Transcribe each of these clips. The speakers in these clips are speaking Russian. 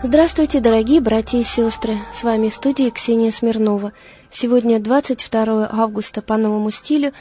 Здравствуйте, дорогие братья и сестры! С вами в студии Ксения Смирнова. Сегодня 22 августа по новому стилю,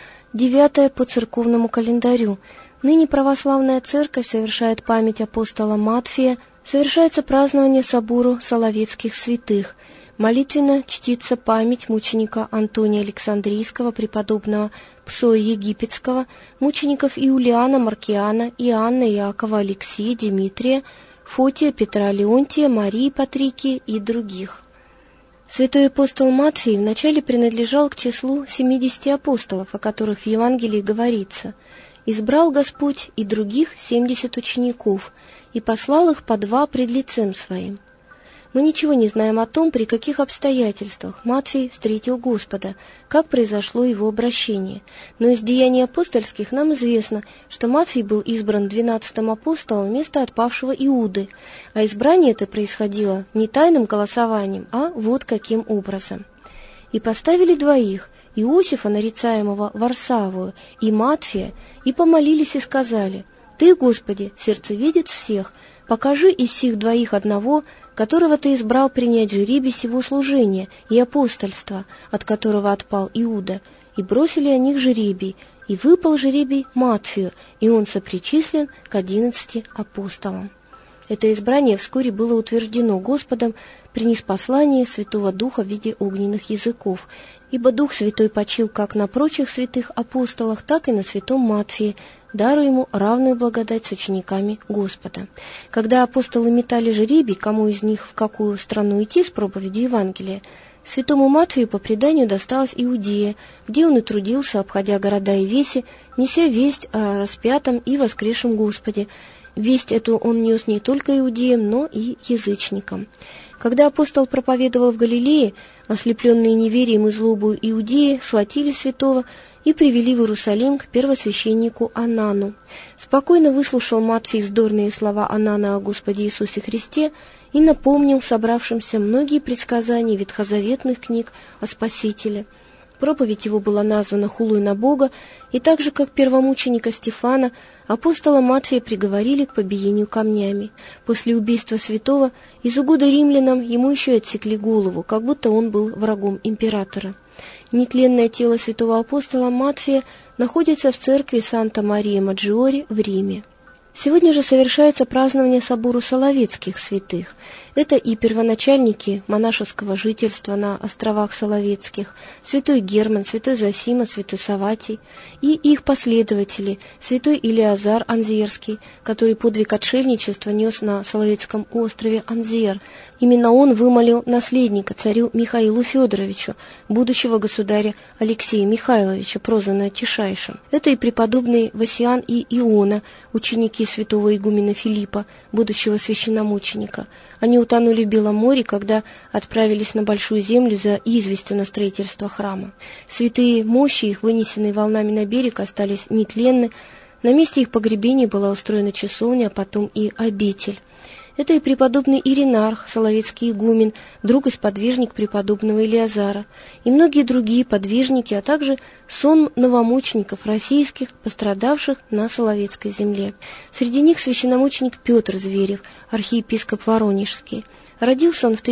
9 по церковному календарю. Ныне православная церковь совершает память апостола Матфея, совершается празднование собору Соловецких святых. Молитвенно чтится память мученика Антония Александрийского, преподобного Псоя Египетского, мучеников Иулиана, Маркиана, Иоанна, Иакова, Алексия, Димитрия, Фотия, Петра, Леонтия, Марии, Патрикии и других. Святой апостол Матфей вначале принадлежал к числу 70 апостолов, о которых в Евангелии говорится: «Избрал Господь и других 70 учеников, и послал их по 2 пред лицем Своим». Мы ничего не знаем о том, при каких обстоятельствах Матфей встретил Господа, как произошло его обращение. Но из деяний апостольских нам известно, что Матфей был избран 12-м апостолом вместо отпавшего Иуды, а избрание это происходило не тайным голосованием, а вот каким образом. «И поставили 2: Иосифа, нарицаемого Варсавую, и Матфея, и помолились и сказали: Ты, Господи, сердцеведец всех, покажи из сих 2 одного, которого Ты избрал принять жребий сего служения и апостольства, от которого отпал Иуда, и бросили о них жребий, и выпал жребий Матфею, и он сопричислен к 11 апостолам». Это избрание вскоре было утверждено Господом при ниспослании Святого Духа в виде огненных языков, ибо Дух Святой почил как на прочих святых апостолах, так и на святом Матфее, даруя ему равную благодать с учениками Господа. Когда апостолы метали жребий, кому из них в какую страну идти с проповедью Евангелия, святому Матфею по преданию досталась Иудея, где он и трудился, обходя города и веси, неся весть о распятом и воскресшем Господе. Весть эту он нес не только иудеям, но и язычникам. Когда апостол проповедовал в Галилее, ослепленные неверием и злобою иудеи схватили святого и привели в Иерусалим к первосвященнику Анану. Спокойно выслушал Матфей вздорные слова Анана о Господе Иисусе Христе и напомнил собравшимся многие предсказания ветхозаветных книг о Спасителе. Проповедь его была названа хулой на Бога, и так же, как первомученика Стефана, апостола Матфея приговорили к побиению камнями. После убийства святого из угоды римлянам ему еще отсекли голову, как будто он был врагом императора. Нетленное тело святого апостола Матфея находится в церкви Санта-Мария-Маджиоре в Риме. Сегодня же совершается празднование собору Соловецких святых. Это и первоначальники монашеского жительства на островах Соловецких, святой Герман, святой Зосима, святой Савватий, и их последователи, святой Илиазар Анзерский, который подвиг отшельничества нес на Соловецком острове Анзер. Именно он вымолил наследника царю Михаилу Федоровичу, будущего государя Алексея Михайловича, прозванного Тишайшим. Это и преподобные Васиан и Иона, ученики святого игумена Филиппа, будущего священномученика. Они утонули в Белом море, когда отправились на Большую землю за известью на строительство храма. Святые мощи их, вынесенные волнами на берег, остались нетленны. На месте их погребения была устроена часовня, а потом и обитель. Это и преподобный Иринарх, соловецкий игумен, друг и сподвижник преподобного Илиазара, и многие другие подвижники, а также сон новомучеников российских, пострадавших на Соловецкой земле. Среди них священномученик Петр Зверев, архиепископ Воронежский. Родился он в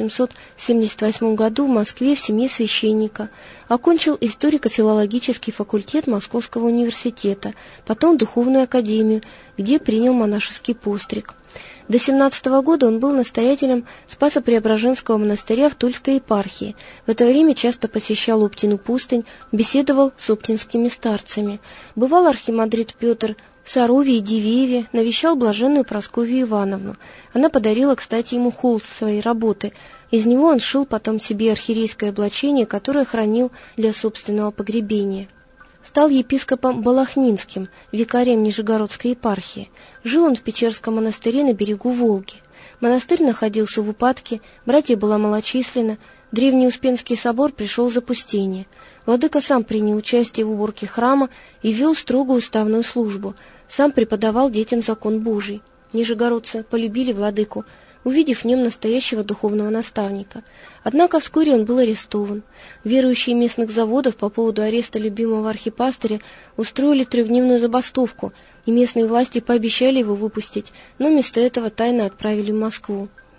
1878 году в Москве в семье священника. Окончил историко-филологический факультет Московского университета, потом Духовную академию, где принял монашеский постриг. До 17 года он был настоятелем Спасо-Преображенского монастыря в Тульской епархии. В это время часто посещал Оптину пустынь, беседовал с оптинскими старцами. Бывал архимандрит Петр в Сарове и Дивееве, навещал блаженную Прасковью Ивановну. Она подарила, кстати, ему холст своей работы. Из него он сшил потом себе архиерейское облачение, которое хранил для собственного погребения. Стал епископом Балахнинским, викарием Нижегородской епархии. Жил он в Печерском монастыре на берегу Волги. Монастырь находился в упадке, братья была малочисленна, древний Успенский собор пришел в запустение. Владыка сам принял участие в уборке храма и вел строгую уставную службу, сам преподавал детям закон Божий. Нижегородцы полюбили владыку, увидев в нем настоящего духовного наставника. Однако вскоре он был арестован. Верующие местных заводов по поводу ареста любимого архипастыря устроили 3-дневную забастовку, и местные власти пообещали его выпустить, но вместо этого тайно отправили в Москву.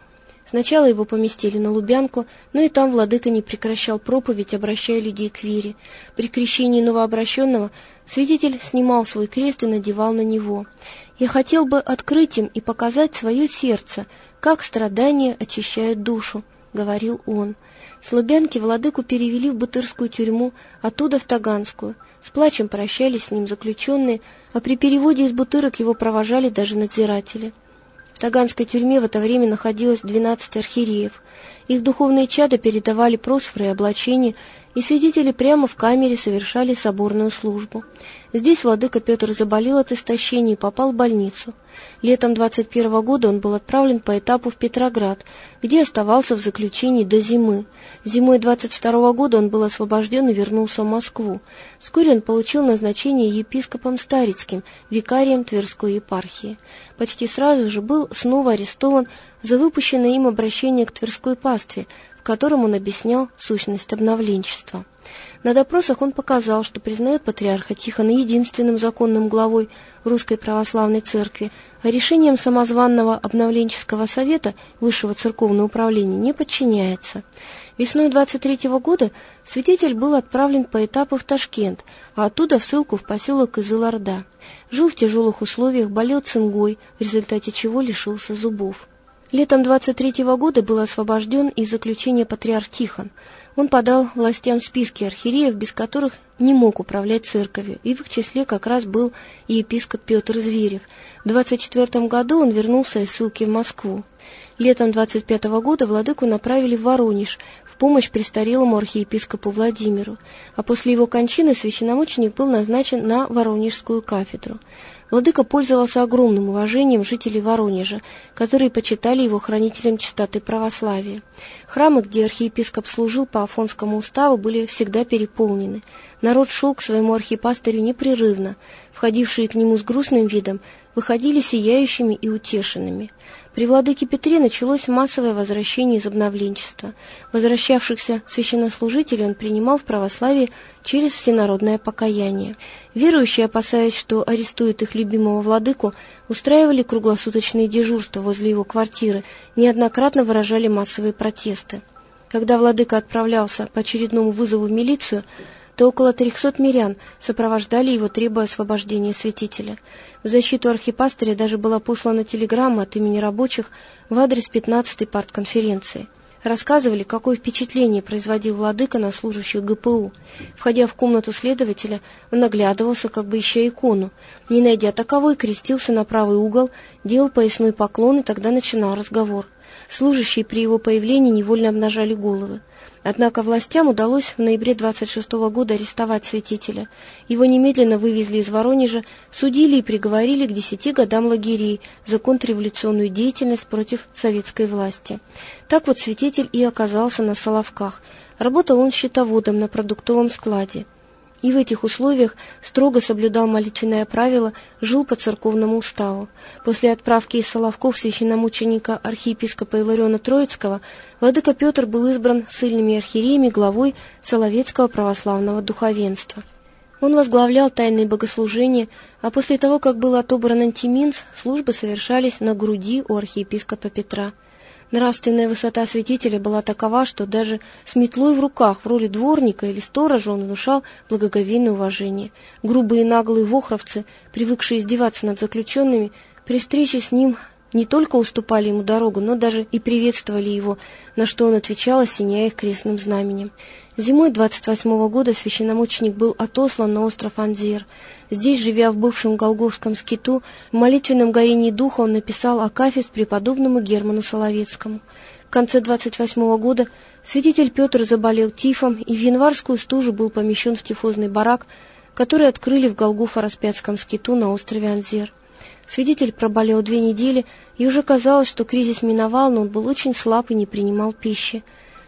Сначала его поместили на Лубянку, но и там владыка не прекращал проповедь, обращая людей к вере. При крещении новообращенного святитель снимал свой крест и надевал на него. «Я хотел бы открыть им и показать свое сердце, как страдания очищают душу», — говорил он. С Лубянки владыку перевели в Бутырскую тюрьму, оттуда в Таганскую. С плачем прощались с ним заключенные, а при переводе из Бутырок его провожали даже надзиратели. В Таганской тюрьме в это время находилось 12 архиереев. Их духовные чада передавали просфоры и облачения, и святители прямо в камере совершали соборную службу. Здесь владыка Петр заболел от истощения и попал в больницу. Летом 21 года он был отправлен по этапу в Петроград, где оставался в заключении до зимы. Зимой 22 года он был освобожден и вернулся в Москву. Вскоре он получил назначение епископом Старицким, викарием Тверской епархии. Почти сразу же был снова арестован за выпущенное им обращение к Тверской пастве, в котором он объяснял сущность обновленчества. На допросах он показал, что признает патриарха Тихона единственным законным главой Русской Православной Церкви, а решениям самозванного обновленческого совета Высшего Церковного Управления не подчиняется. Весной 23 года святитель был отправлен по этапу в Ташкент, а оттуда в ссылку в поселок Кызыл-Орда. Жил в тяжелых условиях, болел цингой, в результате чего лишился зубов. Летом 23 года был освобожден из заключения патриарх Тихон. Он подал властям списки архиереев, без которых не мог управлять церковью, и в их числе как раз был и епископ Петр Зверев. В 24 году он вернулся из ссылки в Москву. Летом 25 года владыку направили в Воронеж в помощь престарелому архиепископу Владимиру, а после его кончины священномученик был назначен на Воронежскую кафедру. Владыка пользовался огромным уважением жителей Воронежа, которые почитали его хранителем чистоты православия. Храмы, где архиепископ служил по Афонскому уставу, были всегда переполнены. Народ шел к своему архипастырю непрерывно. Входившие к нему с грустным видом выходили сияющими и утешенными. При владыке Петре началось массовое возвращение из обновленчества. Возвращавшихся священнослужителей он принимал в православии через всенародное покаяние. Верующие, опасаясь, что арестуют их любимого владыку, устраивали круглосуточные дежурства возле его квартиры, неоднократно выражали массовые протесты. Когда владыка отправлялся по очередному вызову в милицию, то около 300 мирян сопровождали его, требуя освобождения святителя. В защиту архипастыря даже была послана телеграмма от имени рабочих в адрес 15-й партконференции. Рассказывали, какое впечатление производил владыка на служащих ГПУ. Входя в комнату следователя, он оглядывался, как бы ища икону. Не найдя таковой, крестился на правый угол, делал поясной поклон, и тогда начинал разговор. Служащие при его появлении невольно обнажали головы. Однако властям удалось в ноябре 26 года арестовать святителя. Его немедленно вывезли из Воронежа, судили и приговорили к 10 годам лагерей за контрреволюционную деятельность против советской власти. Так вот святитель и оказался на Соловках. Работал он счетоводом на продуктовом складе. И в этих условиях строго соблюдал молитвенное правило, жил по церковному уставу. После отправки из Соловков священномученика архиепископа Илариона Троицкого владыка Петр был избран ссыльными архиереями главой Соловецкого православного духовенства. Он возглавлял тайные богослужения, а после того, как был отобран антиминс, службы совершались на груди у архиепископа Петра. Нравственная высота святителя была такова, что даже с метлой в руках в роли дворника или сторожа он внушал благоговейное уважение. Грубые и наглые вохровцы, привыкшие издеваться над заключенными, при встрече с ним не только уступали ему дорогу, но даже и приветствовали его, на что он отвечал, осеняя их крестным знаменем. Зимой 28 года священномученик был отослан на остров Анзер. Здесь, живя в бывшем Голгофском скиту, в молитвенном горении духа он написал акафист преподобному Герману Соловецкому. В конце 28 года святитель Петр заболел тифом и в январскую стужу был помещен в тифозный барак, который открыли в Голгофо-Распятском скиту на острове Анзер. Святитель проболел 2 недели, и уже казалось, что кризис миновал, но он был очень слаб и не принимал пищи.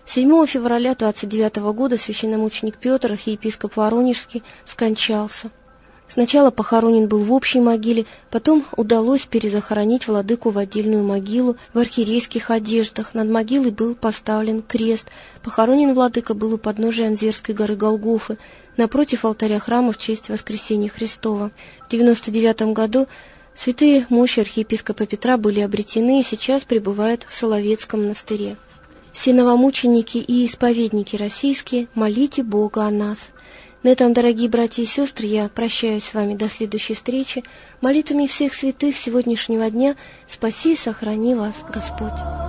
7 февраля 29 года священномученик Петр, архиепископ Воронежский, скончался. Сначала похоронен был в общей могиле, потом удалось перезахоронить владыку в отдельную могилу в архиерейских одеждах. Над могилой был поставлен крест. Похоронен владыка был у подножия Анзерской горы Голгофы, напротив алтаря храма в честь Воскресения Христова. В 99 году Святые мощи архиепископа Петра были обретены и сейчас пребывают в Соловецком монастыре. Все новомученики и исповедники российские, молите Бога о нас. На этом, дорогие братья и сестры, я прощаюсь с вами до следующей встречи. Молитвами всех святых сегодняшнего дня спаси и сохрани вас Господь.